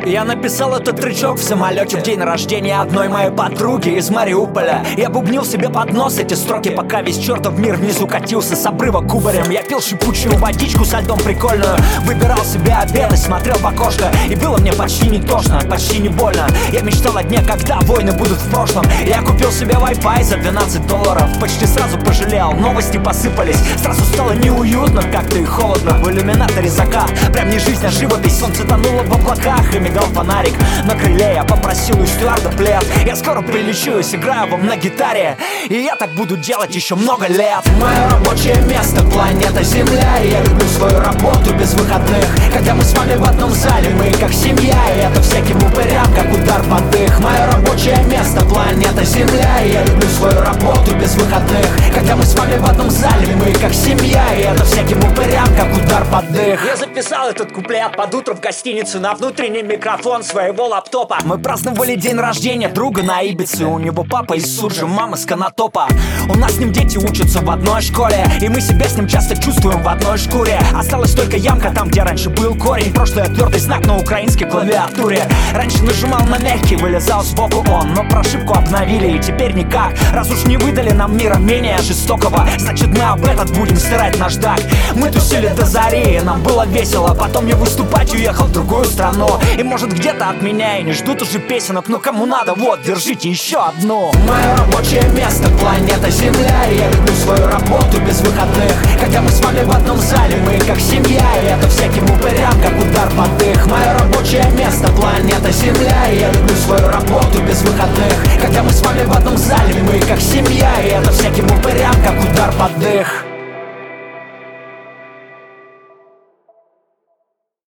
Я написал этот тречок в самолете в день рождения одной моей подруги из Мариуполя. Я бубнил себе под нос эти строки, пока весь чертов мир внизу катился с обрыва кубарем. Я пил шипучую водичку со льдом прикольную, выбирал себе обед и смотрел в окошко. И было мне почти не тошно, почти не больно. Я мечтал о дне, когда войны будут в прошлом. Я купил себе Wi-Fi за $12. Почти сразу пожалел, новости посыпались. Сразу стало неуютно, как-то и холодно. В иллюминаторе закат, прям не жизнь, а живопись. Солнце тонуло в облаках и мигал фонарик на крыле. Я попросил у стюарда плед. Я скоро прилечу и сыграю вам на гитаре. И я так буду делать еще много лет. Мое рабочее место — планета Земля. И я люблю свою работу без выходных. Когда мы с вами в одном зале, мы как семья. И это всяким упырям как удар под дых. Мое рабочее место — планета Земля. И я люблю свою работу без выходных. Когда мы с вами в одном зале, мы как семья. И это всяким упырям как удар под дых. Я записал этот куплет под утро в гостинице на внутренний микрофон своего лаптопа. Мы праздновали день рождения друга на Ибице. У него папа из Суджи, мама с Конотопа. У нас с ним дети учатся в одной школе, и мы себя с ним часто чувствуем в одной шкуре. Осталась только ямка там, где раньше был корень. Прошлый твердый знак на украинской клавиатуре. Раньше нажимал на мягкий, вылезал сбоку он. Но прошивку обновили и теперь никак. Раз уж не выдали нам мира менее жестокого, значит мы об этот будем стирать наждак. Мы тусили до зари, нам было весело. Потом я выступать уехал в другую страну. И может где-то от меня и не ждут уже песенок. Но кому надо, вот, держите еще одну. Мое рабочее место — планета Земля. И я люблю свою работу без выходных. Когда мы с вами в одном зале, мы как семья. И это всяким упырям как удар под дых. Мое рабочее место — планета Земля. И я люблю свою работу без выходных. Когда мы с вами в одном зале, мы как семья. И это всяким упырям как удар под дых.